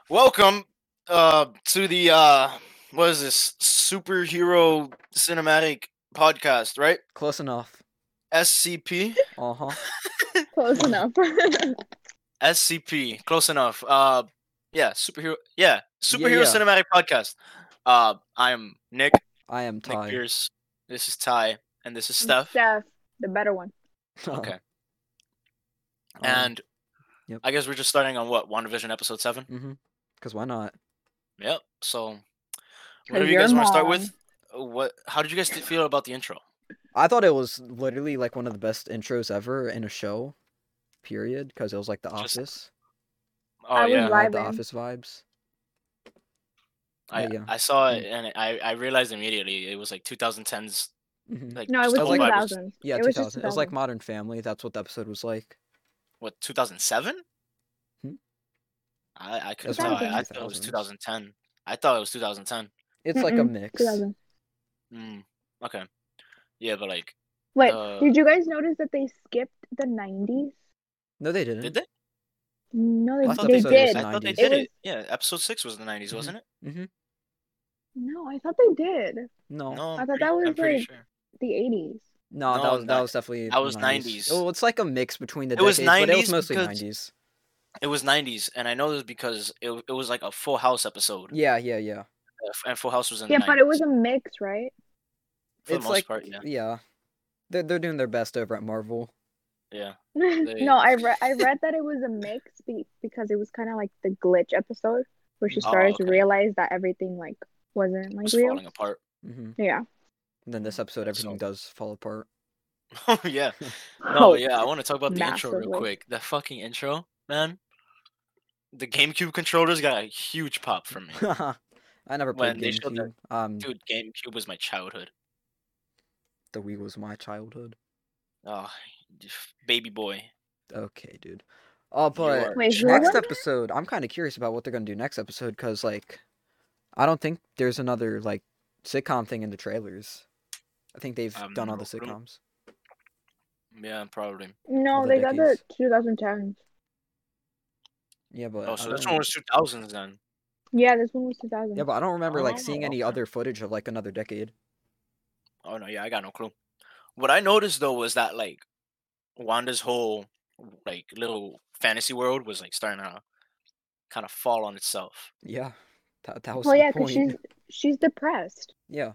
Welcome to the what is this superhero cinematic podcast, right? Close enough. SCP. Uh-huh. Close enough. SCP. Close enough. Superhero. Yeah, superhero yeah. cinematic podcast. I am Nick. I am Nick Ty. Pierce. This is Ty, and this is I'm Steph. Steph, the better one. Okay. Um, And yep. I guess we're just starting on what WandaVision episode 7. Mm-hmm. Because why not? Yep. So, 'Cause whatever you you're guys want to start mom. with. How did you guys feel about the intro? I thought it was literally like one of the best intros ever in a show. Period. Because it was like The Just- Office. Oh I was yeah. It had the vibing. Office vibes. I, yeah. I saw it and I realized immediately it was like 2010s. Mm-hmm. Like No, it just was the whole vibe was- 2000s. Yeah, it was just 2000. It was like Modern Family. That's what the episode was like. What 2007? Hmm? I couldn't That's tell. what I it thought it was 2000s. 2010. I thought it was 2010. It's like a Mm-mm, mix. 2000. Okay. Yeah, but like, Wait, Uh, did you guys notice that they skipped the 90s? No, they didn't. did they? No, Last they episode was did. I thought they 90s. did It it. Yeah, episode 6 was in the 90s, wasn't it? Mm-hmm. No, I thought they did. No. No, I thought that was I'm pretty like sure. the 80s. No, No, that was definitely that was 90s. 90s. Oh, it's like a mix between the It was decades, but it was 90s mostly because- 90s. It was 90s, and I know this because it was like a Full House episode. Yeah. And Full House was in the Yeah, 90s. but it was a mix, right? For the It's most like part, yeah. They're doing their best over at Marvel. Yeah. No, I read that it was a mix because it was kind of like the glitch episode where she started to okay. realize that everything like wasn't It like was real. falling apart. Mm-hmm. Yeah. And then this episode, everything does fall apart. Oh yeah. No, Oh, yeah, I want to talk about the intro real massively. quick. The fucking intro, man. The GameCube controllers got a huge pop from me. I never played When they showed GameCube. Dude, GameCube was my childhood. The Wii was my childhood. Oh, baby boy. Okay, dude. But are Wait, who next was it? episode, I'm kind of curious about what they're gonna do next episode, cause like, I don't think there's another like sitcom thing in the trailers. I think they've done all the no clue. sitcoms. Yeah, probably. No, All the they got the decades. 2010s. Yeah, but Oh, I so don't this one was 2000s then. Yeah, this one was 2000. Yeah, but I don't remember like seeing Oh, any okay. other footage of like another decade. Oh no, yeah, I got no clue. What I noticed though was that like Wanda's whole like little fantasy world was like starting to kind of fall on itself. Yeah, that was Well, the yeah, because point. she's depressed. Yeah.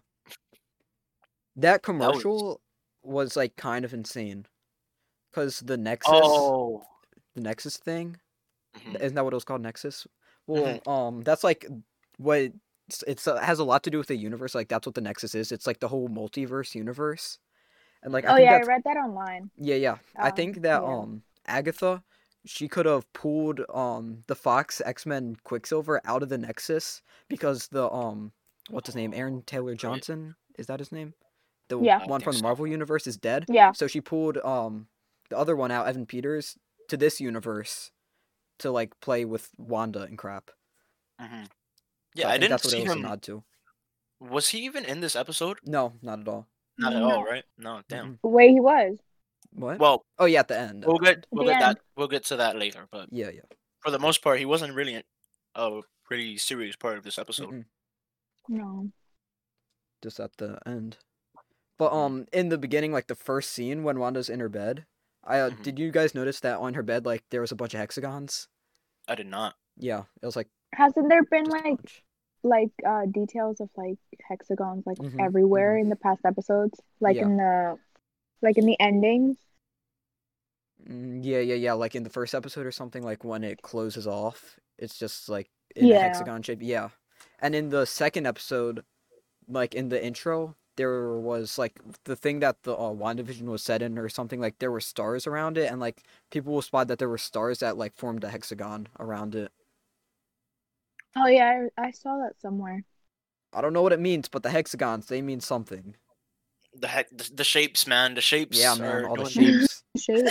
That commercial was like kind of insane. Cause the Nexus, Oh. the Nexus thing, Mhm. isn't that what it was called, Nexus? Well, that's like what it's has a lot to do with the universe. Like that's what the Nexus is. It's like the whole multiverse universe. And like I Oh think yeah, I that's read that online. yeah. I think that yeah. Agatha, she could have pulled the Fox X-Men Quicksilver out of the Nexus because the what's his name? Aaron Taylor Johnson, is that his name? The Yeah. one from the Marvel universe is dead. Yeah. So she pulled the other one out, Evan Peters, to this universe to like play with Wanda and crap. Mhm. So Yeah, I I think didn't that's what see it was a him. nod to. Was he even in this episode? No, not at all. Not at No. all, right? No, damn. Mm-mm. Wait, he was. What? Well, Oh yeah, at the end. we'll get the end. that. We'll get to that later. But Yeah. for the most part, he wasn't really a pretty serious part of this episode. Mm-mm. No. Just at the end. But in the beginning, like the first scene when Wanda's in her bed, Mhm. did you guys notice that on her bed like there was a bunch of hexagons? I did not. Yeah, it was like Hasn't there been just a like bunch. details of like hexagons like Mhm, everywhere in the past episodes? Like Yeah. in the endings? Yeah. Like in the first episode or something, like when it closes off, it's just like in a Yeah. hexagon shape. Yeah, and in the second episode, like in the intro, there was like the thing that the WandaVision was set in or something, like there were stars around it, and like people will spot that there were stars that like formed a hexagon around it. Oh yeah, I saw that somewhere. I don't know what it means, but the hexagons, they mean something. The shapes, man. The shapes. Yeah, man, are all the doing- shapes. Shape.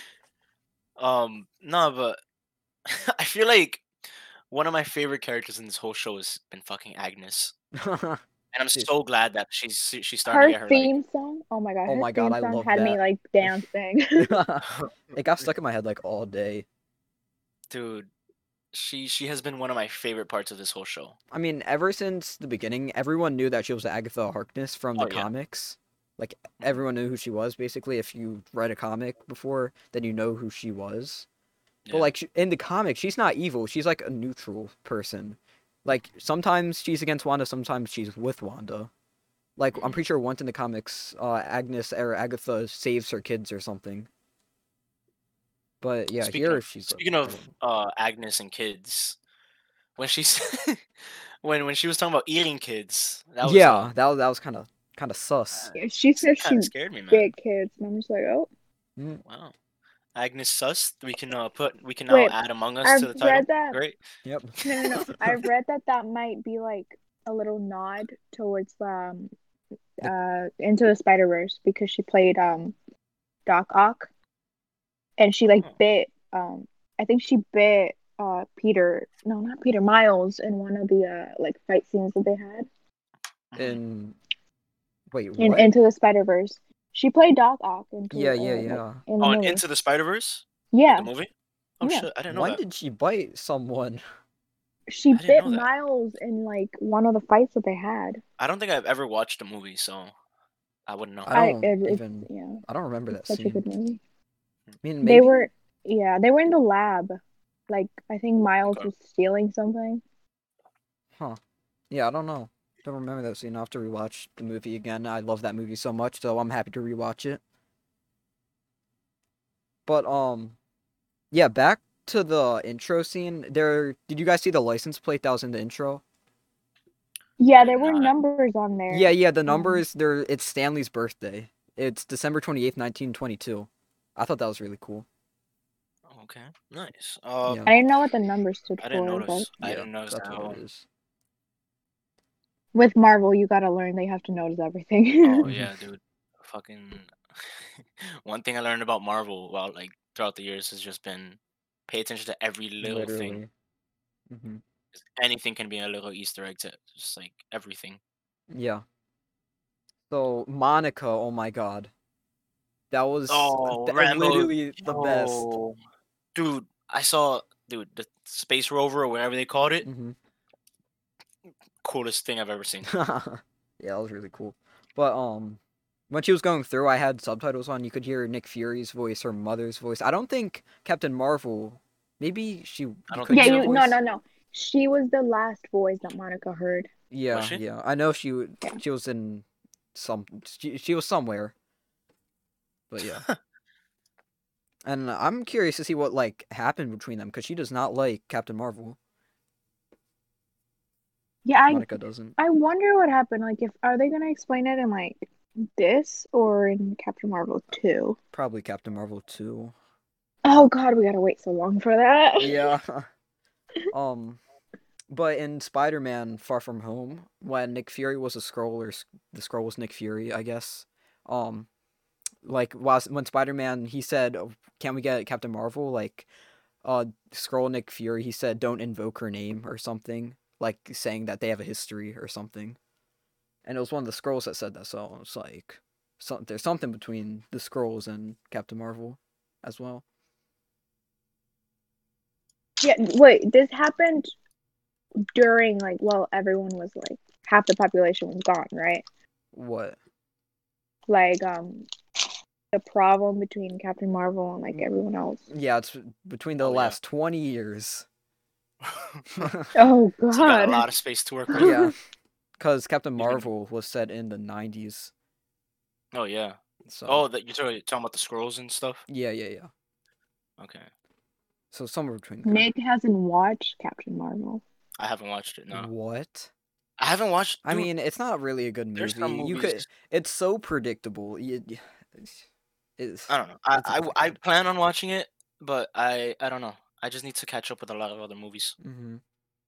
No, but I feel like one of my favorite characters in this whole show has been fucking Agnes, and I'm Dude. so glad that she's starting to get Her her theme song. Oh my god. Oh her my God, theme I song love had me that. like dancing. It got stuck in my head like all day. dude. she has been one of my favorite parts of this whole show. I mean, ever since the beginning, everyone knew that she was Agatha Harkness from the Oh yeah. comics. Like Mhm. everyone knew who she was. Basically, if you read a comic before, then you know who she was. But Yeah. like in the comic, she's not evil. She's like a neutral person. Like sometimes she's against Wanda, sometimes she's with Wanda. Like I'm Mhm. pretty sure once in the comics, Agnes or Agatha saves her kids or something. But yeah, Speaking here of she's speaking of Agnes and kids, when she's when she was talking about eating kids, that was yeah, that was kind of sus. Yeah, she said kind she of scared me, man. bit kids, and I'm just like, oh. Mm, Wow. Agnes Sus, we can now Wait, add Among Us I've to the title. read that. Great. Yep. No. I read that might be like a little nod towards Into the Spider-Verse because she played Doc Ock, and she like Oh. bit I think she bit Peter, no, not Peter, Miles in one of the like fight scenes that they had Mhm. In wait, in what? Into the Spider-Verse. She played Doc Ock Yeah. like, in the Oh, and movie. Into the Spider-Verse? Like Yeah, the movie? Oh yeah. shit, I didn't know When that. did she bite someone? She I didn't bit know that. Miles in like one of the fights that they had. I don't think I've ever watched a movie, so I wouldn't know. I don't It's even. yeah, I don't remember that it's such a scene. good movie. I mean, They maybe. were they were in the lab. Like I think Miles Okay. was stealing something. Huh. Yeah, I don't know. Don't remember that scene. I'll have to rewatch the movie again. I love that movie so much, so I'm happy to rewatch it. But yeah, back to the intro scene. Did you guys see the license plate that was in the intro? Yeah, I there did were not. numbers on there. Yeah, the numbers there. It's Stanley's birthday. It's December 28th, 1922. I thought that was really cool. Okay, nice. Yeah, I didn't know what the numbers stood I didn't for, but notice. I yeah, didn't notice that's that at what all. it is. with Marvel, you gotta learn they have to notice everything. Oh Mhm. yeah, dude. Fucking one thing I learned about Marvel, well, like throughout the years, has just been pay attention to every little thing. Literally. Hmm. 'Cause anything can be a little Easter egg to just like everything. Yeah. So Monica, oh my god, that was Oh, Rambo, literally the best. yo, dude, I saw, dude, the space rover or whatever they called it. Hmm. Coolest thing I've ever seen. Yeah, that was really cool. But when she was going through, I had subtitles on. You could hear Nick Fury's voice, her mother's voice. I don't think Captain Marvel. Maybe you don't couldn't think Yeah, hear so. her voice. no. She was the last voice that Monica heard. Yeah, she? yeah. I know she Yeah. she was in she was somewhere. But yeah. And I'm curious to see what like happened between them because she does not like Captain Marvel. Yeah, Monica doesn't. I wonder what happened. Like, if are they gonna explain it in like this or in Captain Marvel 2? Probably Captain Marvel too. Oh God, we gotta wait so long for that. Yeah. But in Spider-Man: Far From Home, when Nick Fury was a Skrull, or the Skrull was Nick Fury, I guess. Like when Spider-Man he said, "Oh, "Can't we get Captain Marvel?" Like, Skrull Nick Fury, he said, "Don't invoke her name" or something, like saying that they have a history or something. And it was one of the Skrulls that said that, so it's like, there's something between the Skrulls and Captain Marvel, as well. Yeah, wait, this happened during like everyone was like half the population was gone, right? What? Like the problem between Captain Marvel and like everyone else. Yeah, it's between the Oh, yeah. last 20 years. Oh So you got a God. lot of space to work with. Yeah, because Captain Even- Marvel was set in the 90s. Oh yeah. So. Oh, that you're talking about the scrolls and stuff. Yeah. Okay, So somewhere between there. Nick hasn't watched Captain Marvel. I haven't watched it. No, What? I haven't watched. I dude, mean, it's not really a good there's some movie. You movies. could. It's so predictable. It's. I don't know. It's I not I good. plan on watching it, but I don't know. I just need to catch up with a lot of other movies. Mm-hmm.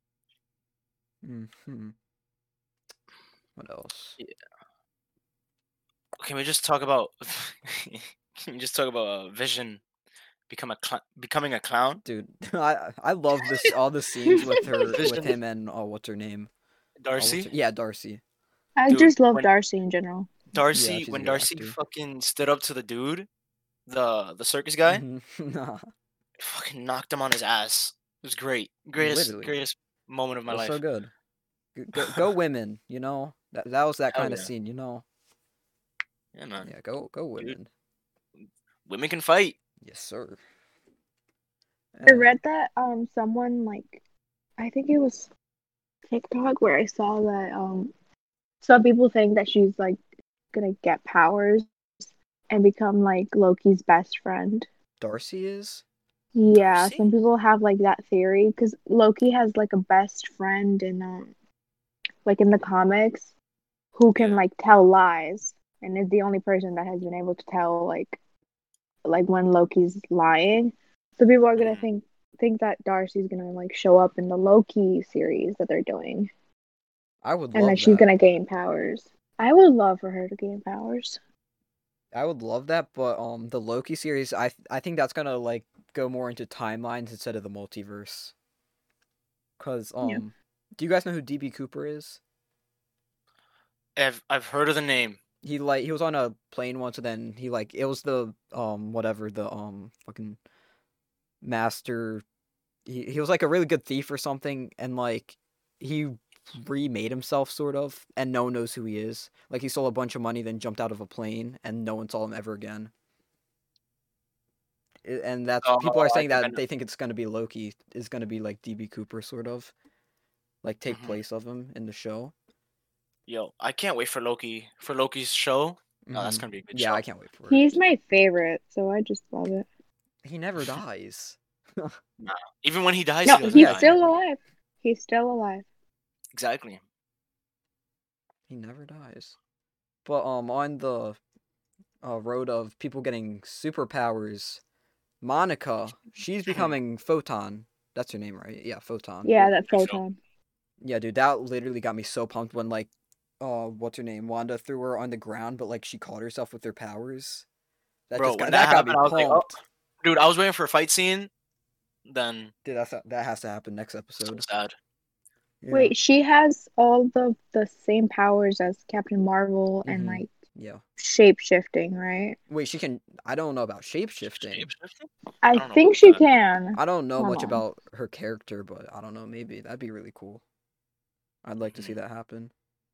Mm-hmm. What else? Yeah. Can we just talk about? Can we just talk about Vision becoming a clown? Dude, I love this all the scenes with Vision, him and what's her name? Darcy. Yeah, Darcy. I Dude, just love when Darcy in general. Darcy she's a when good Darcy actor. fucking stood up to the dude, the circus guy, Mhm. fucking knocked him on his ass. It was great. Literally, Greatest moment of it my was so life. good. Go women, you know. That was that Hell kind of yeah. scene, you know. Yeah, man. Yeah, go Dude, women. women can fight. Yes, sir. I And read that someone like I think it was TikTok where I saw that some people think that she's like gonna get powers and become like Loki's best friend. Darcy is. Yeah, Darcy? some people have like that theory because Loki has like a best friend in like in the comics who can Yeah. like tell lies and is the only person that has been able to tell like when Loki's lying. So people are gonna Mhm. think that Darcy's gonna like show up in the Loki series that they're doing I would and that love she's that. gonna gain powers. I would love for her to gain powers. I would love that, but the Loki series, I think that's gonna like go more into timelines instead of the multiverse. Cause Yeah. do you guys know who DB Cooper is? I've heard of the name. He was on a plane once, and then he like it was the whatever the fucking master. He was like a really good thief or something, and like he remade himself sort of, and no one knows who he is. Like he stole a bunch of money, then jumped out of a plane, and no one saw him ever again. And that's Oh, people are I saying think I that know. they think it's gonna be Loki is gonna be like DB Cooper sort of like take Hmm. place of him in the show. Yo, I can't wait for Loki's show. Oh, that's Hmm. gonna be a good Yeah, I show. can't wait for it. He's my favorite, so I just love it. He never dies. Nah. Even when he dies, No, he doesn't he's Yeah, die. still alive. He's still alive. Exactly. he never dies. But on the road of people getting superpowers, Monica, she's becoming Photon. That's her name, right? Yeah, Photon. Yeah, that Think so. photon. Yeah, dude, that literally got me so pumped when like, what's her name? Wanda threw her on the ground, but like she caught herself with her powers. Bro, when That that got me happened, I was like, oh, pumped. dude, I was waiting for a fight scene. Then Dude, that has to happen next so episode. sad. Yeah. Wait, she has all the same powers as Captain Marvel and Mm-hmm. like Yeah. shape shifting, right? Wait, she can. I don't know about shape shifting. Shapeshifting? I I don't know think about she that. can. I don't know Hold much on. about her character, but I don't know. Maybe that'd be really cool. I'd like to see Mhm. that happen.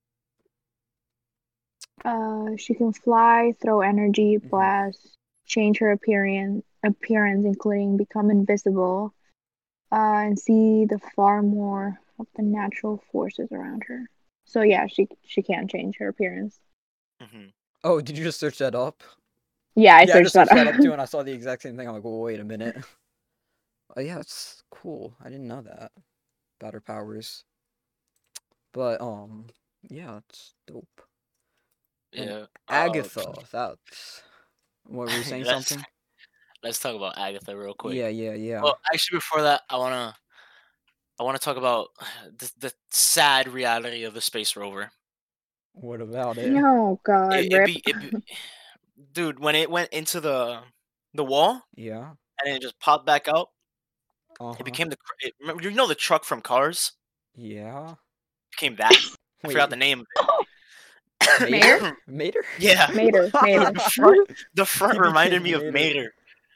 She can fly, throw energy, Hmm. blast, change her appearance, including become invisible, and see the far more of the natural forces around her. So yeah, she can change her appearance. Mhm. Oh, did you just search that up? Yeah, I Yeah, I searched just that searched that up too, up. and I saw the exact same thing. I'm like, well, wait a minute. Oh yeah, it's cool. I didn't know that about her powers. But yeah, it's dope. And Yeah. Agatha, that's what were you saying let's something? let's talk about Agatha real quick. Yeah, yeah, yeah. Well, actually, before that, I wanna talk about the sad reality of the space rover. What about it? Oh God, It rip. be it be, dude, when it went into the wall Yeah. and it just popped back out, it Uh-huh. became remember, you know the truck from Cars? Yeah. Became that. I forgot the Wait, name of Mater? it. Mater? Yeah. Mater, Dude, Mater. the front He reminded me became of Mater. Mater.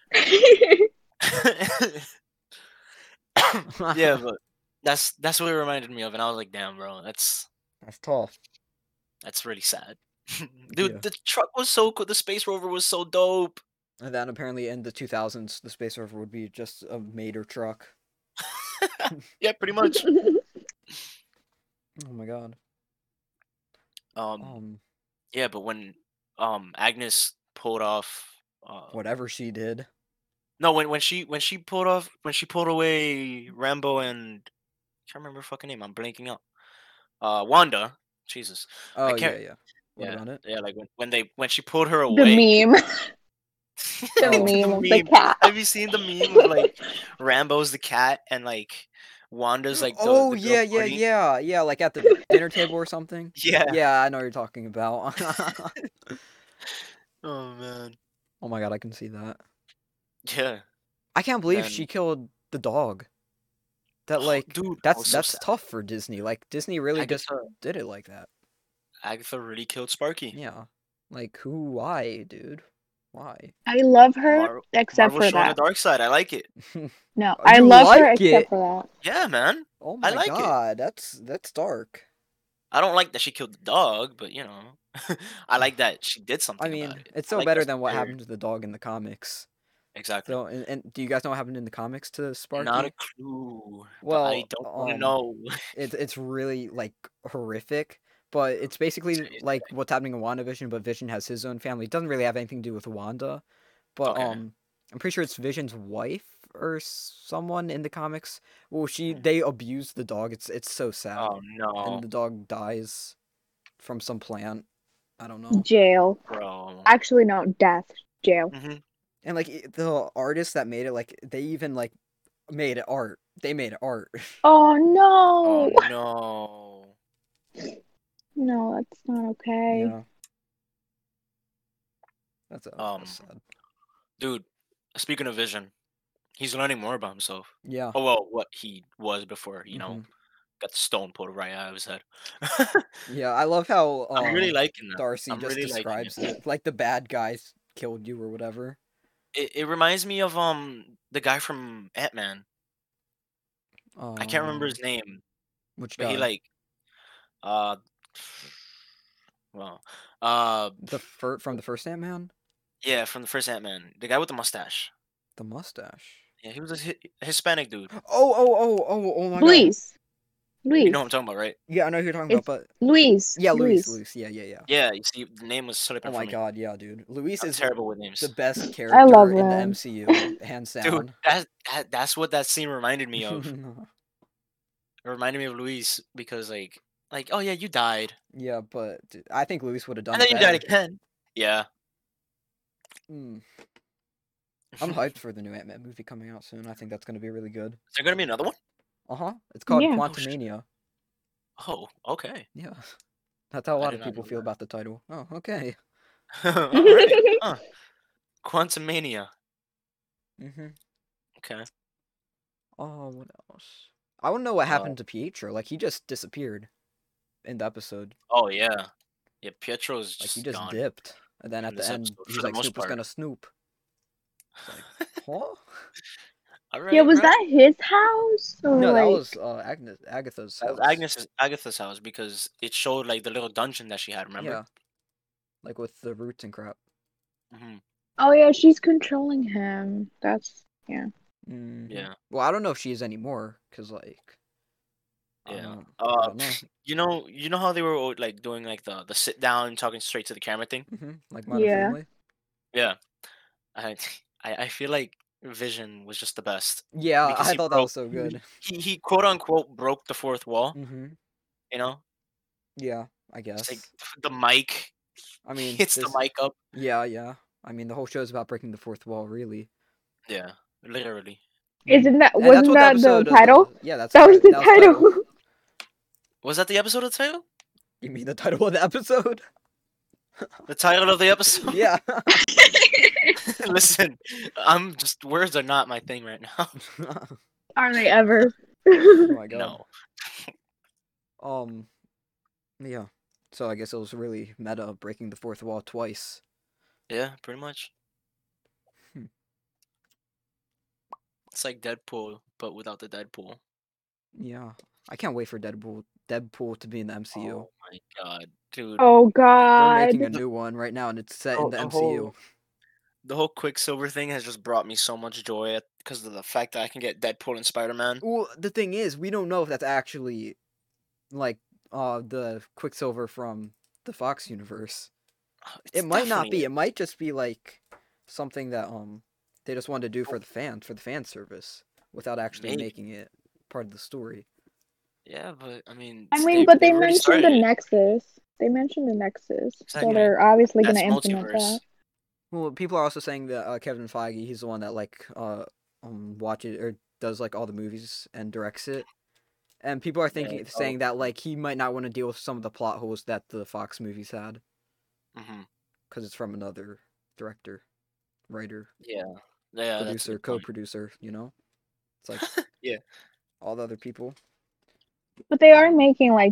Yeah, but that's what it reminded me of, and I was like, "Damn, bro, That's tough. that's really sad." Yeah. Dude, the truck was so cool. The Space Rover was so dope. And then apparently in the 2000s, the Space Rover would be just a Mater truck. Yeah, pretty much. Oh my god. Um, Um, yeah, but when Agnes pulled off, whatever she did. no, when she pulled away Rambo and I can't remember her fucking name. I'm blanking out. Wanda. Jesus, I Oh yeah, can't. yeah. What Yeah, about it? yeah. Like when she pulled her The away. meme. The Oh, meme The of the meme. cat. Have you seen the meme of like Rambo's the cat and like Wanda's like oh the girl yeah, yeah, party? yeah, yeah. Like at the dinner table or something. Yeah. Yeah, I know what you're talking about. Oh man. Oh my god, I can see that. Yeah. I can't believe she Then, killed the dog. That like dude, that was so that's sad. tough for Disney. Like Disney really just Agatha, did it like that. Agatha really killed Sparky. Yeah. Like who? Why, dude? Why? I love her except Marvel for showing the that. dark side. I like it. No, Oh, I you love her like except it? for that. Yeah, man. Oh I my like it. god, that's dark. I don't like that she killed the dog, but you know, I like that she did something I about mean, it. it's I still like better that than what spirit. happened to the dog in the comics. Exactly. So, and do you guys know what happened in the comics to Not a Sparky? clue, but I Well, don't want to know. it's really like horrific, but it's basically Say it. like what's happening in WandaVision, but Vision has his own family. It doesn't really have anything to do with Wanda, but Okay. I'm pretty sure it's Vision's wife or someone in the comics. Well, Mhm. they abuse the dog. It's so sad, Oh no, and the dog dies from some plant. I don't know. Jail. bro. Actually, no, death. Jail. hmm And like the artists that made it, like they even like made it art. They made it art. Oh Oh no! no. No, that's not okay. Yeah, that's Um, sad. dude. Speaking of Vision, he's learning more about himself. Yeah. Oh well, what he was before, Mhm. got the stone pulled right out of his head. Yeah, I love how I'm really liking that. Darcy I'm just really liking describes it. it like the bad guys killed you or whatever. It reminds me of the guy from Ant-Man. I can't remember Um, his name, which but he guy? uh well uh From the first Ant-Man? yeah, from the first Ant-Man, the guy with the mustache. The mustache. Yeah, he was a Hispanic dude. Oh my god. Luis. You know what I'm Luis. talking about, right? Yeah, I know who you're talking about, It's but Luis. yeah, Luis. Luis. Yeah. Yeah, you see, the name was slipping Oh from my me. god, yeah, dude. Luis I'm is terrible with the names. best I character love in the him. MCU, hands Dude, down. that's what that scene reminded me of. It reminded me of Luis because oh yeah, you died. Yeah, but dude, I think Luis would have done And it then you died better. again. Yeah. Mm. I'm hyped for the new Ant-Man movie coming out soon. I think that's gonna be really good. Is there gonna be another one? It's called Yeah. Oh shit. Quantumania. Oh, okay. Yeah. That's how a I lot did of not people know feel about the title. Oh, okay. that. All right. Huh. Quantum Mania. Mhm. Okay. Oh, what else? I want to know what Uh. happened to Pietro. Like he just disappeared in the episode. Oh yeah. Yeah. Pietro's Like he just just gone dipped, and then in at the this end episode for he's the like, most "Snoop was part. gonna snoop." It's like, huh? All Yeah, right, was bro. that his house or No, that like? was Agatha's That was house. Agatha's house because it showed like the little dungeon that she had. Remember? Yeah, like with the roots and crap. hmm Oh yeah, she's controlling him. That's yeah. Yeah. Well, I don't know if she is anymore, cause like Yeah. I don't know. You know how they were like doing like the sit down talking straight to the camera thing? Like Modern Yeah. Family. Yeah. I I feel like Vision was just the best Yeah, because I he thought that broke was so good. he quote unquote broke the fourth wall, you know? Yeah, I It's like guess. the mic I he mean, hits the mic up. yeah. I mean, the whole show is about breaking the fourth wall, really. Yeah, literally. Isn't that And that's wasn't what the that the episode of title? the yeah, that's That was the that was the title. title. Was that the episode of the title? You mean the title of the episode? The title of the episode? Yeah. Listen, I'm just words are not my thing right now. Are they ever? Oh my god. No. Yeah. So I guess it was really meta breaking the fourth wall twice. Yeah, pretty much. Hmm. It's like Deadpool, but without the Deadpool. Yeah. I can't wait for Deadpool to be in the MCU. Oh my god, dude. Oh They're God. making a new one right now and it's set in the MCU. The whole Quicksilver thing has just brought me so much joy because of the fact that I can get Deadpool and Spider-Man. Well, the thing is, we don't know if that's actually like the Quicksilver from the Fox universe. It's It might not be. definitely- It might just be like something that they just wanted to do for the fan service without actually Maybe. making it part of the story. Yeah, but I mean, But they they've already mentioned the started it. Nexus. They mentioned the Nexus, so Exactly. they're obviously That's gonna implement multiverse. that. Well, people are also saying that Kevin Feige, he's the one that like watches or does like all the movies and directs it. And people are saying that like he might not want to deal with some of the plot holes that the Fox movies had hmm because it's from another director, writer, Yeah, that's a producer, good point. co-producer, you know? It's like Yeah. all the other people. But they are making like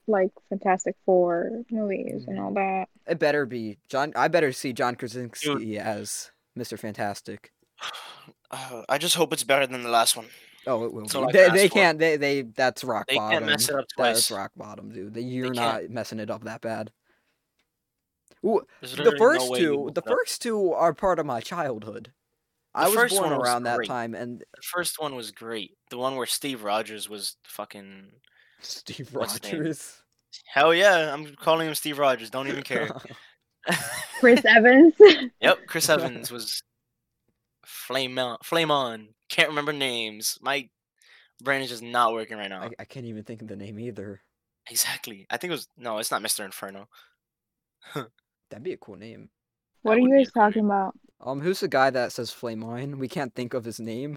like Fantastic Four movies and all that. It better be John. I better see John Krasinski Dude. as Mr. Fantastic. I just hope it's better than the last one. Oh, it will That's all be. I can They ask for. can't. They. That's rock They bottom. can't mess it up That's twice. rock bottom, dude. You're can't. not messing it up that bad. Ooh, There's the literally no first way you two. messed The it up. first two are part of my childhood. I was first born one was around that great. time, and The first one was great. The one where Steve Rogers was fucking. Steve What's his name? Rogers. Hell yeah, I'm calling him Steve Rogers. Don't even care. Chris Evans. Yep, Chris Evans was flame on. Can't remember names. My brain is just not working right now. I can't even think of the name either. Exactly. I think it was no. It's not Mr. Inferno. That'd be a cool name. What That are would you be a guys cool talking about? Who's the guy that says Flame On? We can't think of his name.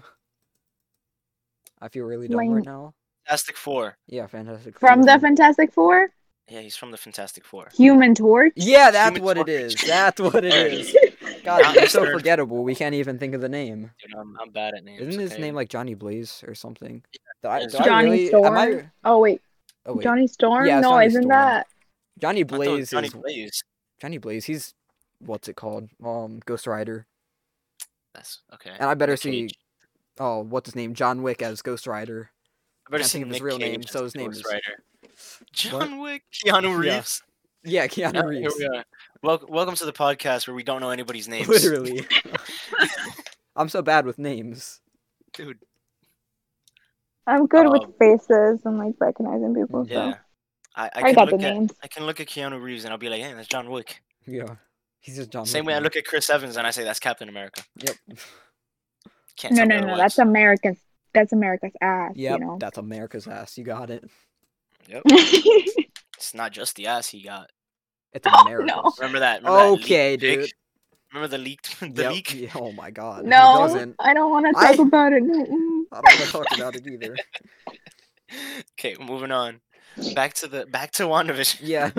I feel really dumb Flame- right now. Fantastic Four. Yeah, Fantastic From Four. the Fantastic Four? Yeah, he's from the Fantastic Four. Human Torch? Yeah, that's Human what it Torch. is. That's what it There. is. God, Not it's so Mr. forgettable. We can't even think of the name. Dude, I'm bad at names. Isn't his okay? name like Johnny Blaze or something? it's Do I Johnny really, Storm? am I, Oh wait, oh wait, Johnny Storm? Yeah, it's no, Johnny isn't Storm. that? Johnny I thought it was Blaze Johnny is Blaze. Johnny Blaze. He's what's it called? Ghost Rider. That's okay. And I better Nick see. Cage. Oh, what's his name? John Wick as Ghost Rider. I better can't see think of his Nick real Cage name, as so his name Ghost is- Rider. John Wick, Keanu Yeah. Reeves. Yeah, Keanu Yeah, Reeves. Here we are. Welcome to the podcast where we don't know anybody's names. Literally. I'm so bad with names. Dude. I'm good Um, with faces and like recognizing people. Yeah. So I I can got the look at names. I can look at Keanu Reeves and I'll be like, hey, that's John Wick. Yeah. He's just John Same Wick way I now. look at Chris Evans and I say that's Captain America. Yep. Can't No, tell me no, no. otherwise. That's America's. That's America's ass. Yep. You know. That's America's ass. You got it. Yep. It's not just the ass he got. It's Oh, America's. no. Remember that leaked Okay, pic? dude. Remember the leaked the Yep. leak? Yeah, oh my god. Who No, doesn't? I don't want to I- talk about it. Mm-mm. I don't want to talk about it either. Okay, moving on. Back to WandaVision. Yeah.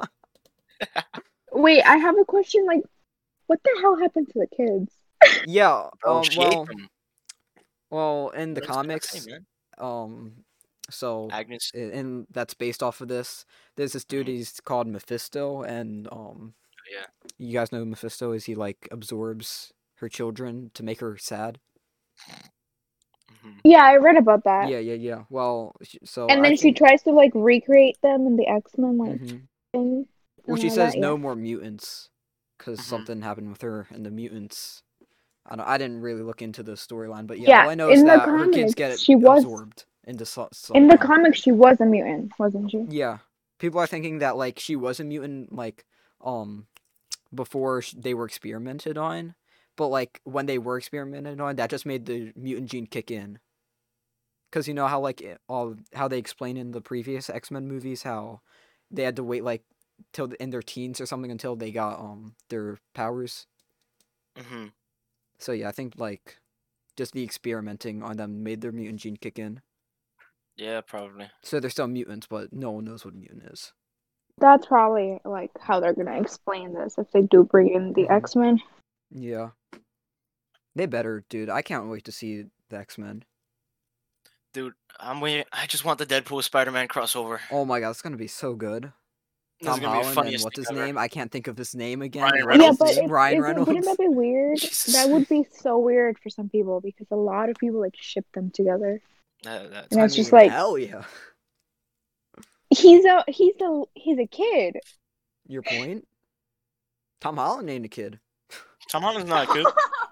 Wait, I have a question. Like, what the hell happened to the kids? Yeah. Oh, she ate Well, them. well, in the What else can I comics, say, man? so Agnes. and that's based off of this. There's this dude. Mhm. He's called Mephisto, and Yeah. you guys know who Mephisto is. He like absorbs her children to make her sad. Mhm. Yeah, I read about that. Yeah. Well, so And I then she think- tries to like recreate them in the X-Men like Mhm. thing. Well, and she all says that, no yeah. more mutants because Mhm. something happened with her and the mutants. I didn't really look into the storyline, but yeah, Yeah, all I know is in the that her kids get comics, she was- absorbed into In the somehow. comics, she was a mutant, wasn't she? Yeah, people are thinking that like she was a mutant like before they were experimented on, but like when they were experimented on, that just made the mutant gene kick in. Cause you know how like how they explain in the previous X-Men movies how they had to wait like till in their teens or something until they got their powers. Mhm. So yeah, I think like just the experimenting on them made their mutant gene kick in. Yeah, probably. So they're still mutants, but no one knows what a mutant is. That's probably like how they're gonna explain this if they do bring in the Mhm. X-Men. Yeah. They better, dude. I can't wait to see the X-Men. Dude, I'm waiting. I just want the Deadpool Spider-Man crossover. Oh my god, it's gonna be so good. This is Tom gonna be the Holland and funniest what's thing his ever. name? I can't think of his name again. Ryan What's Yeah, his Reynolds? but name? Ryan wouldn't Reynolds. that be weird? Jesus. That would be so weird for some people because a lot of people like ship them together. That's And I it's just mean, like- hell yeah. He's a kid. Your point? Tom Holland ain't a kid. Tom Holland's not good.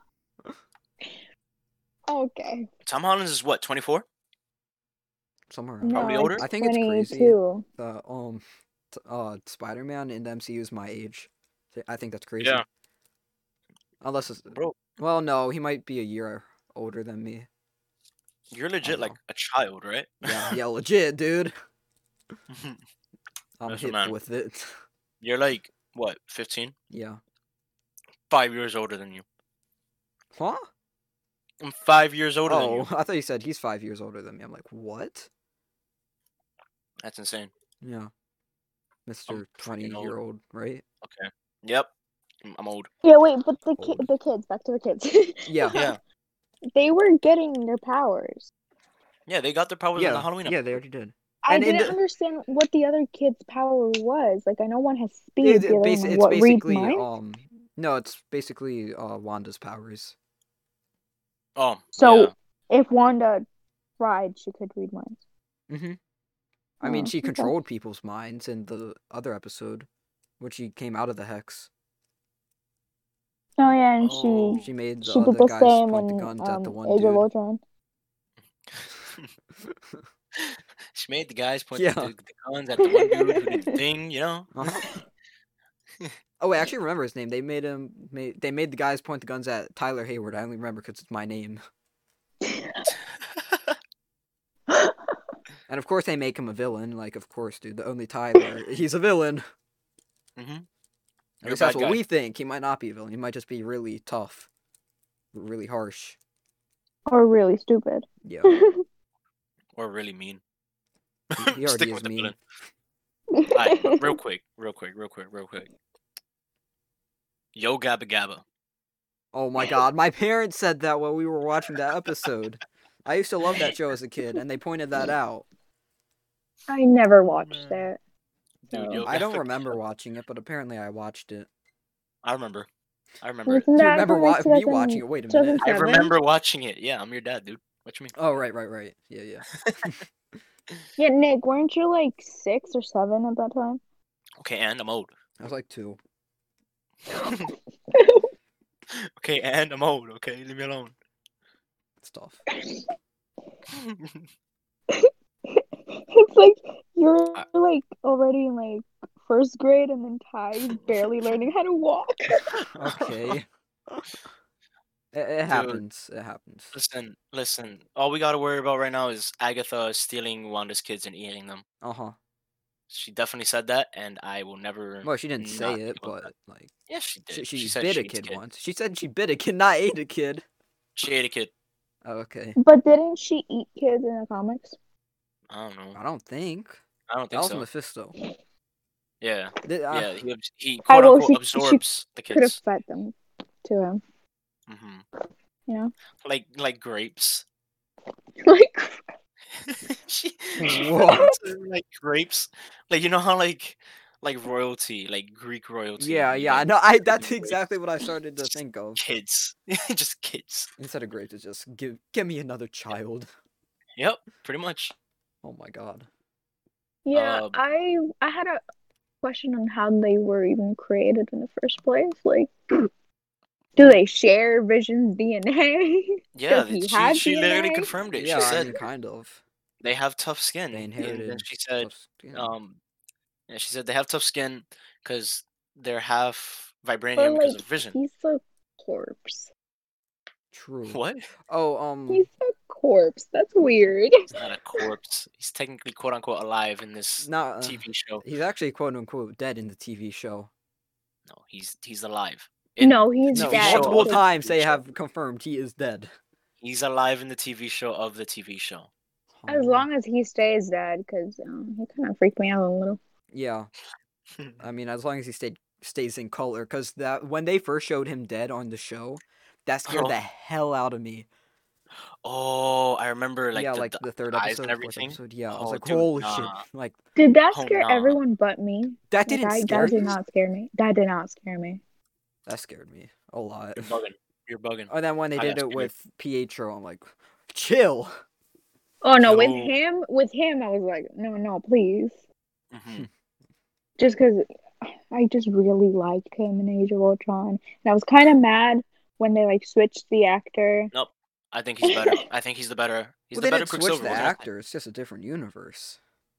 Okay. Tom Holland is what, 24? Somewhere around. No, Probably it's older? I think it's crazy. 22. Spider-Man in the MCU is my age. I think that's crazy. Yeah. Unless it's Bro, well, no, he might be a year older than me. you're legit know. like a child, right? Yeah, legit, dude. I'm That's a hit man. with it. You're like, what, 15? Yeah. 5 years older than you. Huh? I'm 5 years older than Oh, you. I thought you said he's 5 years older than me. I'm like, what? That's insane. Yeah. Mr. fucking old. 20-year-old, right? Okay. Yep. I'm old. Yeah, wait, but the Old. the kids, back to the kids. Yeah. Yeah. They were getting their powers. Yeah, they got their powers in the Yeah, Halloween yeah, they already did. I And in didn't the understand what the other kid's power was. Like, I know one has speed, the other one it's what reads basically minds. no, it's basically Wanda's powers. Oh, So yeah. if Wanda tried, she could read minds. Mm-hmm. I mean, Oh, she okay. controlled people's minds in the other episode when she came out of the hex. Oh yeah, and Oh. She made she did the the guys same point the in guns at the one Age of dude. Ultron. She made the guys point Yeah. the guns at the one dude who did the thing, you know? Uh-huh. Oh wait, I actually remember his name. They made the guys point the guns at Tyler Hayward. I only remember because it's my name. And of course they make him a villain. Like, of course, dude. The only Tyler, he's a villain. Mm-hmm. At You're a least that's bad what guy. we think. He might not be a villain. He might just be really tough, really harsh. Or really stupid. Yeah, Or really mean. he already Stick is with the mean. villain. Alright, but real quick. Yo Gabba Gabba. Oh my god, my parents said that while we were watching that episode. I used to love that show as a kid, and they pointed that out. I never watched Man. that. Dude, So. Yo I don't Gabba remember Gabba. watching it, but apparently I watched it. I remember it. Wasn't Do you that remember from like me watching it? Wait a minute. I 2007? remember watching it. Yeah, I'm your dad, dude. What you mean? Oh, right. Yeah. Yeah, Nick, weren't you like 6 or 7 at that time? Okay, and I'm old. I was like 2. Okay, and I'm old. Okay, leave me alone. It's tough. It's like you're I- like already in like first grade, and then Ty's barely learning how to walk. Okay. It happens. It happens. Listen. All we gotta worry about right now is Agatha stealing Wanda's kids and eating them. Uh-huh. She definitely said that, and I will never. Well, she didn't say not think it, about that. but, like, Yeah, she did. she said bit she a eats kid once. She said she bit a kid, not ate a kid. She ate a kid. Oh, okay. But didn't she eat kids in the comics? I don't know. I don't think. I don't That think was so. Mephisto. Yeah, yeah. He I quote will. unquote She absorbs the could have kids. fed them to him. Hmm You know, Like grapes. like she What? feeds her like grapes. Like, you know how like royalty, like Greek royalty. Yeah, you I get know. grapes. That's exactly what I started to think of. Kids. Just kids. Instead of grapes, it's just give me another child. Yep, pretty much. Oh my god. yeah. I had a question on how they were even created in the first place. Like, do they share Vision's DNA? Yeah, Does he she have literally DNA? confirmed it. Yeah, She I said mean, kind of. they have tough skin. They And then inherited she said, tough skin. yeah, she said they have tough skin because they're half But vibranium because like, of Vision. he's a corpse. True. What? Oh, He's a corpse. That's weird. He's not a corpse. He's technically quote unquote alive in this not. TV show. He's actually quote unquote dead in the TV show. No, he's alive. No, he's No, dead. multiple of the times TV they show. have confirmed he is dead. He's alive in the TV show of the TV show. As long as he stays dead, because he kind of freaked me out a little. Yeah, I mean, as long as he stays in color, because that when they first showed him dead on the show, that scared the hell out of me. Oh, I remember like yeah, the, like the the third eyes episode, and fourth everything. episode. Yeah, I was Oh, like, dude, holy nah. shit! Like, Did that Oh, scare nah. everyone but me? that didn't scare That did you. not scare me. That did not scare me. That scared me a lot. You're bugging. You're bugging. And then when they I did got it scared. with Pietro, I'm like, chill. Oh no, Yo. with him, I was like, no, please. Mhm. Just because I just really liked him in Age of Ultron, and I was kind of mad when they like switched the actor. Nope. I think he's better. I think he's the better. He's Well, the they better didn't switch Quicksilver. the What can I say? actor. It's just a different universe.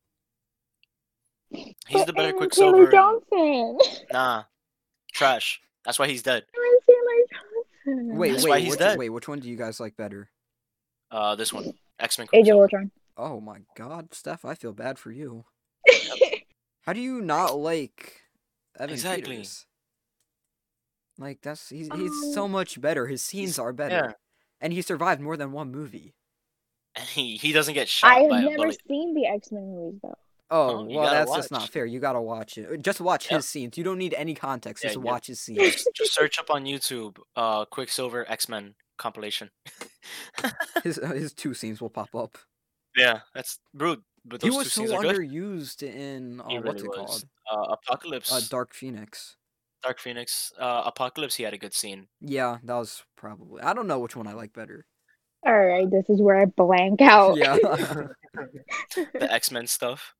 He's the better Aaron Quicksilver. Taylor Johnson. Nah, trash. That's why he's dead. Aaron Taylor Johnson. Wait, That's why he's dead. which one do you guys like better? This one, X-Men Age of Quicksilver. Ultron. Oh my god, Steph, I feel bad for you. How do you not like Evan Exactly. Peters? Like he's so much better. His scenes are better. Yeah, And he survived more than one movie. and he doesn't get shot I by have a never bullet. seen the X-Men movies though. Oh, you well, gotta that's just not watch. fair. You gotta watch it. Just watch Yeah. his scenes. You don't need any context. Yeah, Just yeah. watch his scenes. Just search up on YouTube, Quicksilver X-Men compilation. his 2 scenes will pop up. Yeah, that's rude. But He those was two so scenes are good. underused in He what's really it was. called? Apocalypse, Dark Phoenix. Dark Phoenix, Apocalypse. He had a good scene. Yeah, that was probably. I don't know which one I like better. All right, this is where I blank out. Yeah. The X-Men stuff.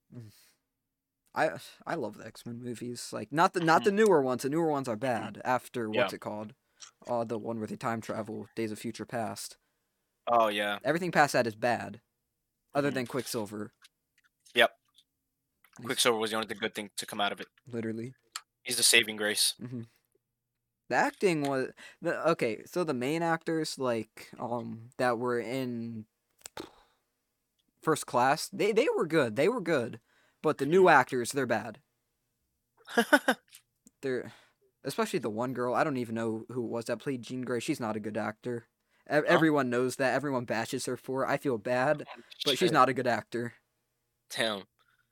I love the X-Men movies. Like not the newer ones. The newer ones are bad. After Yeah. what's it called? The one where they time travel, Days of Future Past. Oh yeah. Everything past that is bad, other Mhm. than Quicksilver. Yep. He's Quicksilver was the only good thing to come out of it. literally. He's the saving grace. The acting was okay. So the main actors, like that were in First Class, they were good. They were good, but the new actors, they're bad. They're especially the one girl. I don't even know who it was that played Jean Grey. She's not a good actor. Everyone knows that. Everyone bashes her for it. I feel bad, but she's Shit. not a good actor. Damn.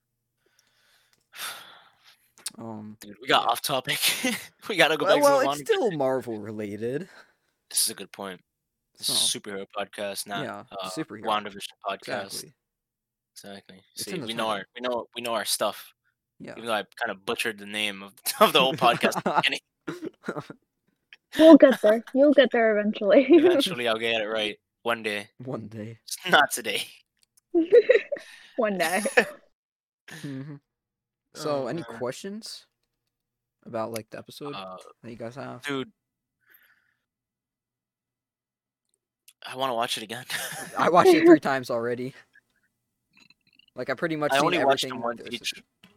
Dude, we got yeah. off topic. We gotta go back Well, to the it's still Marvel related. This is a good point. This So, is a superhero podcast, not yeah, superhero. WandaVision podcast. Exactly. It's See, in the we know title. our stuff. Yeah. Even though I kind of butchered the name of the whole podcast at the beginning. We'll get there. You'll get there eventually. Eventually, I'll get it right one day. One day. Not today. One day. So, Oh, any man. questions about like the episode that you guys have? Dude, I want to watch it again. I watched it 3 times already. Like I pretty much I seen only watched everything. them once each.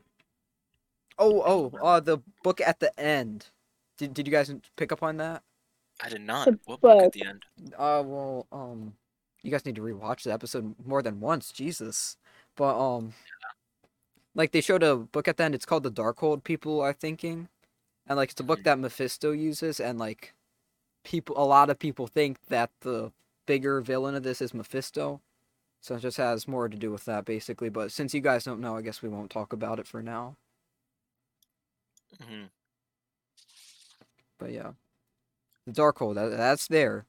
The book at the end. Did you guys pick up on that? I did not. The What book at book. the end? You guys need to rewatch the episode more than once, Jesus. But like they showed a book at the end. It's called The Darkhold. People are thinking, and like it's a book that Mephisto uses, and like a lot of people think that the bigger villain of this is Mephisto. So it just has more to do with that, basically. But since you guys don't know, I guess we won't talk about it for now. Mm-hmm. But yeah, the Darkhold, that's there.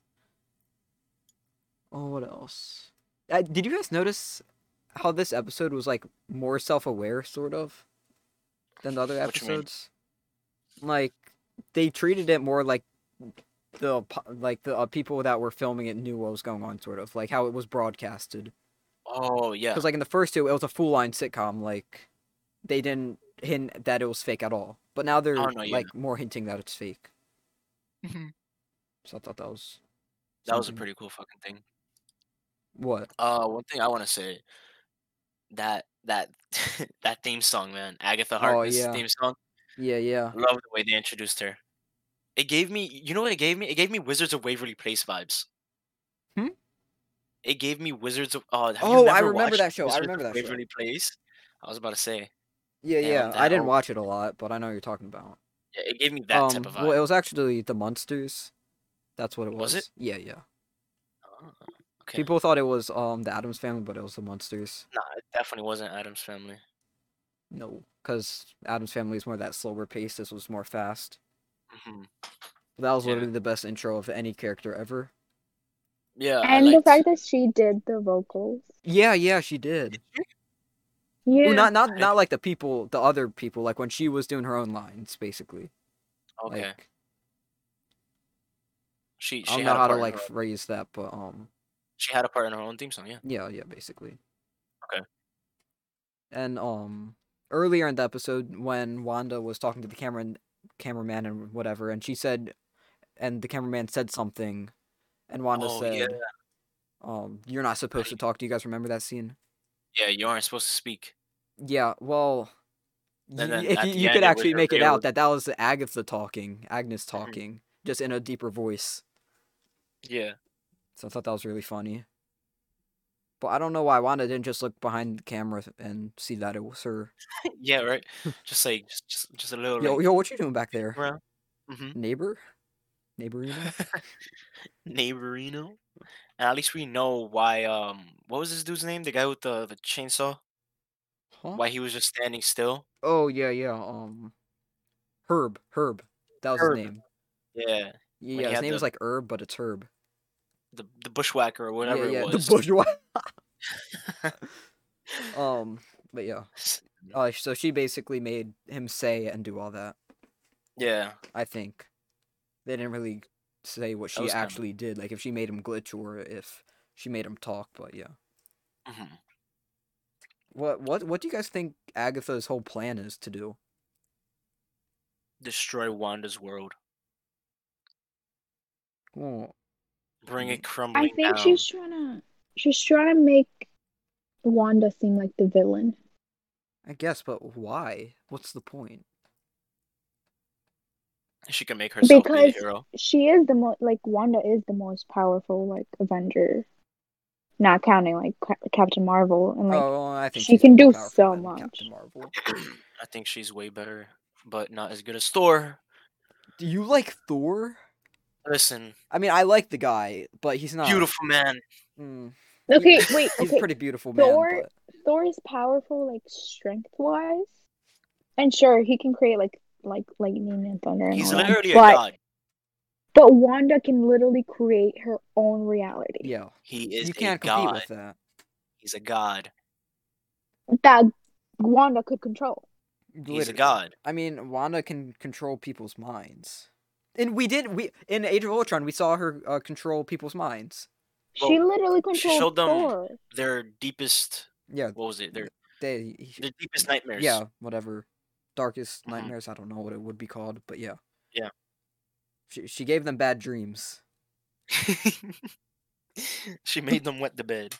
Oh, what else? Did you guys notice how this episode was like more self-aware, sort of, than the other What you mean? episodes? Like they treated it more like the people that were filming it knew what was going on, sort of like how it was broadcasted. Oh yeah. Because like in the first two, it was a full-line sitcom. Like they didn't hint that it was fake at all. But now they're like more hinting that it's fake. Mm-hmm. So I thought that was That was a something. pretty cool fucking thing. What? One thing I want to say that that theme song, man, Agatha Harkness theme song. Yeah. Love the way they introduced her. It gave me, you know what it gave me? It gave me Wizards of Waverly Place vibes. It gave me Wizards of. Oh, have you never I remember watched that show. I Wizards remember of that show. Waverly Place? I was about to say. Yeah. I didn't watch it a lot, but I know what you're talking about. Yeah, it gave me that type of vibe. Well, it was actually the Munsters. That's what it was. Was it? Yeah. Oh, okay. People thought it was the Addams Family, but it was the Munsters. Nah, it definitely wasn't Addams Family. No, because Addams Family is more that slower pace. This was more fast. Mm-hmm. That was literally the best intro of any character ever. Yeah, and the fact that she did the vocals. Yeah, she did. Yeah. Well, not like the other people, like when she was doing her own lines, basically. Okay. Like, she I don't know how to like phrase that, but she had a part in her own theme song, yeah. Yeah, basically. Okay. And earlier in the episode when Wanda was talking to the cameraman and whatever, and she said, and the cameraman said something, and Wanda said, "You're not supposed to talk." Do you guys remember that scene? Yeah, you aren't supposed to speak. Yeah, well, if you could actually make it out that was Agnes talking, just in a deeper voice. Yeah. So I thought that was really funny. But I don't know why Wanda didn't just look behind the camera and see that it was her. Yeah, right. Just like just a little. Yo, what you doing back there? Mm-hmm. Neighborino. Neighborino. And at least we know why. What was this dude's name? The guy with the chainsaw. Huh? Why he was just standing still? Oh yeah. Herb. That was his name. Yeah. Yeah, his name is like Herb, but it's Herb. The bushwhacker or whatever it was. The bushwhacker. But yeah. So she basically made him say and do all that. Yeah, I think they didn't really say what that she was kind actually did, like if she made him glitch or if she made him talk. But yeah. of. What do you guys think Agatha's whole plan is to do? Destroy Wanda's world. Well, Bring it I crumbling think down. she's trying to make Wanda seem like the villain. I guess, but why? What's the point? She can make herself be a Because hero. she is the most, like, Wanda is the most powerful, like, Avenger, not counting like Captain Marvel, and like Oh, I think she she's can more do powerful so than much. Captain Marvel. I think she's way better, but not as good as Thor. Do you like Thor? Listen, I mean, I like the guy, but he's not. beautiful man. Okay, wait, He's a okay. pretty beautiful man, but Thor is powerful, like, strength wise, and sure he can create like lightning and thunder and He's all that. literally a god. But Wanda can literally create her own reality. yeah, He is you a can't compete god. with that. He's a god. That Wanda could control. He's a Literally. god. I mean, Wanda can control people's minds, and we in Age of Ultron we saw her control people's minds. She Well, literally She controlled showed them Thor. their deepest. Yeah, What was it? Their they deepest nightmares. yeah, whatever, darkest Mhm. nightmares. I don't know what it would be called, but yeah. Yeah. She gave them bad dreams. She made them wet the bed.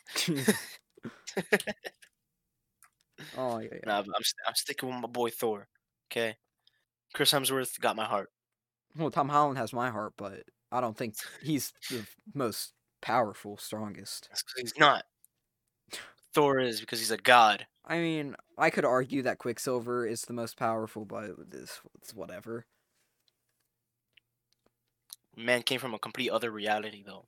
Oh yeah. Nah, but I'm sticking with my boy Thor. Okay, Chris Hemsworth got my heart. Well, Tom Holland has my heart, but I don't think he's the most powerful, strongest. That's because he's not. Thor is because he's a god. I mean, I could argue that Quicksilver is the most powerful, but it's whatever. Man came from a complete other reality though.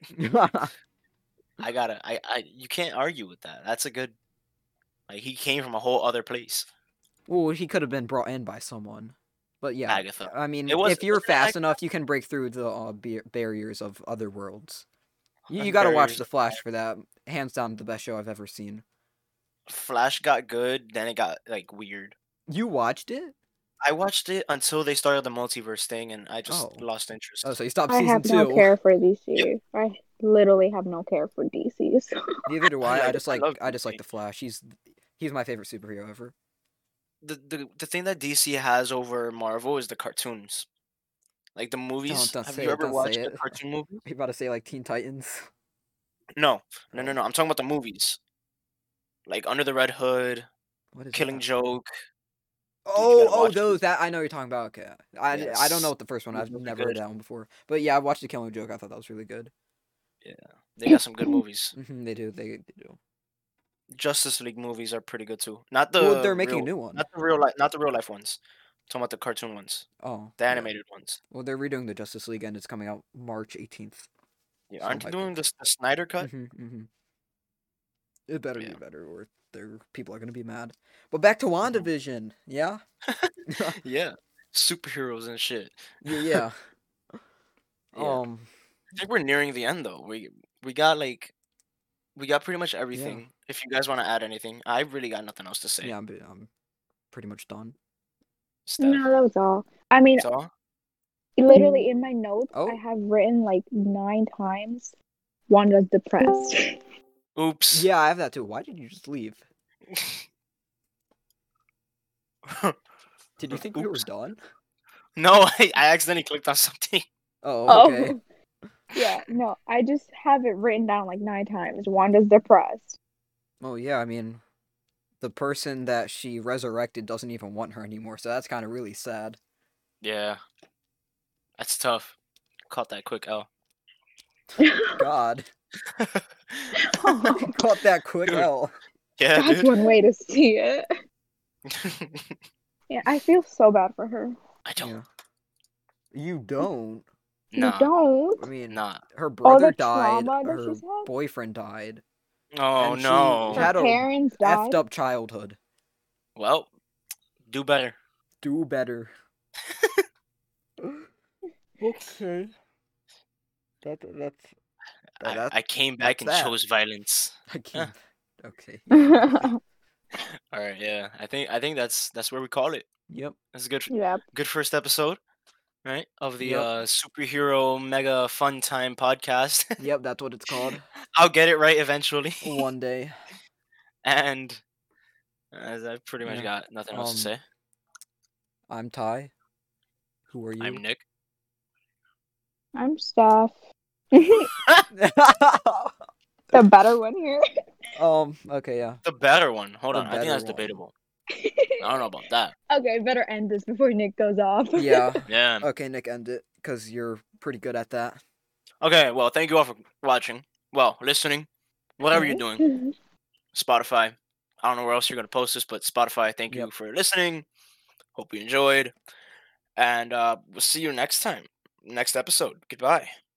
You can't argue with that. That's a good. Like he came from a whole other place. Well, he could have been brought in by someone. But yeah, Agatha. I mean, It was- if you're wasn't it fast Agatha? enough, you can break through the barriers of other worlds. You And gotta watch barriers The Flash for that. Hands down, the best show I've ever seen. Flash got good, then it got like weird. You watched it? I watched it until they started the multiverse thing, and I just Oh. lost interest. Oh, so you stopped I season have 2. no care for DC. I literally have no care for DC. So. Neither do I. I just like love the DC. Flash. He's my favorite superhero ever. The thing that DC has over Marvel is the cartoons, like the movies. Don't Have say you it, ever don't say watched a it. cartoon movie? Are you about to say like Teen Titans? No. Oh. I'm talking about the movies, like Under the Red Hood, What is Killing that? Joke. Oh, watch those that I know what you're talking about. Okay, I don't Yes. know what the first one. I've Those are never heard good. that one before. But yeah, I watched The Killing Joke. I thought that was really good. Yeah, they got some good movies. They do. They do. Justice League movies are pretty good too. Not the Well, they're making a new one. not the real life ones. I'm talking about the cartoon ones, Oh, the yeah. animated ones. Well, they're redoing the Justice League, and it's coming out March 18th. Yeah, So aren't I'm they hyped doing for the Snyder cut? It better Yeah. be better, or people are gonna be mad. But back to WandaVision, yeah, Yeah, superheroes and shit. yeah. Yeah. Um, I think we're nearing the end though. We got pretty much everything. If you guys want to add anything, I really got nothing else to say. yeah, I'm pretty much done. Steph, No, that was all. I mean, that's all. literally in my notes, Oh. I have written like 9 times Wanda's depressed. Oops. Yeah, I have that too. Why did you just leave? Did you think we were Oops. done? No, I accidentally clicked on something. Oh, okay. Yeah, no, I just have it written down like 9 times. Wanda's depressed. Oh yeah, I mean, the person that she resurrected doesn't even want her anymore, so that's kind of really sad. Yeah, that's tough. Caught that quick L. God, caught that quick Dude. L. Yeah, That's dude. one way to see it. Yeah, I feel so bad for her. I don't. Yeah. You don't. Nah. You don't? I mean, Nah. her brother died. trauma that Her she's had? boyfriend died. Oh And no. She had Her a parents died. effed up childhood. Well, do better. Do better. Okay. That's I came back and that's that. chose violence. I can't. Okay. All right, yeah. I think that's where we call it. Yep. That's a good Yep. good first episode, right? Of the Yep. superhero mega fun time podcast. Yep. That's what it's called. I'll get it right eventually. One day. And as I pretty much Yeah. got nothing else to say. I'm Ty. Who are you? I'm Nick. I'm Steph. The better one here. Okay, yeah. The better one. Hold The on. I think better that's one. debatable. I don't know about that. Okay, better end this before Nick goes off. Yeah. Yeah. Okay, Nick, end it, because you're pretty good at that. Okay, well, thank you all for watching. Well, listening. Whatever you're doing. Spotify. I don't know where else you're going to post this, but Spotify, thank you Yep. for listening. Hope you enjoyed. And we'll see you next time. Next episode. Goodbye.